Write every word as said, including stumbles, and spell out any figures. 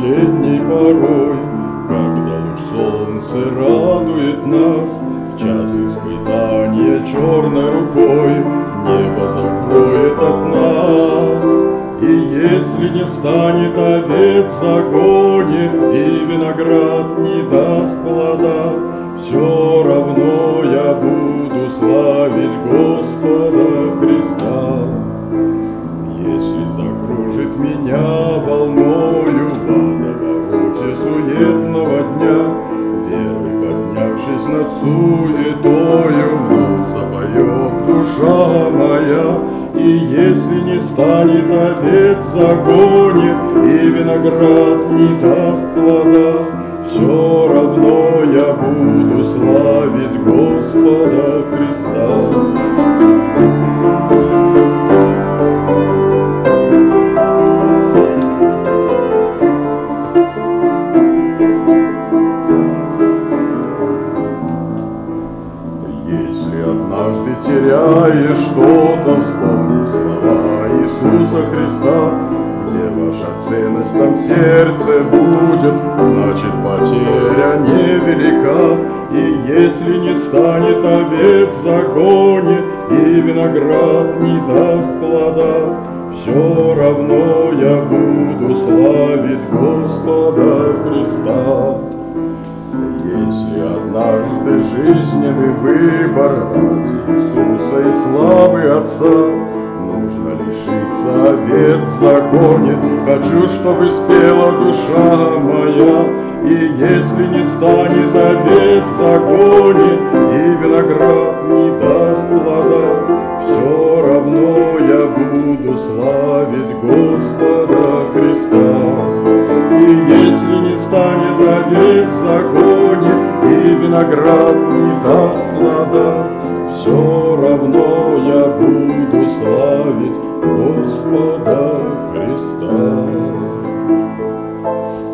последней порой, когда луч солнца радует нас, в час испытания черной рукой небо закроет от нас. И если не станет овец в загоне, и виноград не даст плода, все равно я буду славить Господа Христа. Если закружит меня волною в водовороте суетного дня, верой поднявшись над суетою, вновь запоет душа моя. И если не станет овец в загоне, и виноград не даст плода, все равно я буду славить Господа Христа. Если однажды теряешь что-то, вспомни слова Иисуса Христа. Где ваша ценность, там сердце будет, значит потеря невелика. И если не станет овец в загоне, и виноград не даст плода, все равно я буду славить Господа Христа. Если однажды жизненный выбор ради Иисуса и славы Отца, нужно лишиться овец в загоне, хочу, чтобы спела душа моя. И если не станет овец в загоне, и виноград не даст плода, все равно я буду славить Господа Христа. И если не станет овец в загоне, и виноград не даст плода, все равно я буду славить Господа Христа.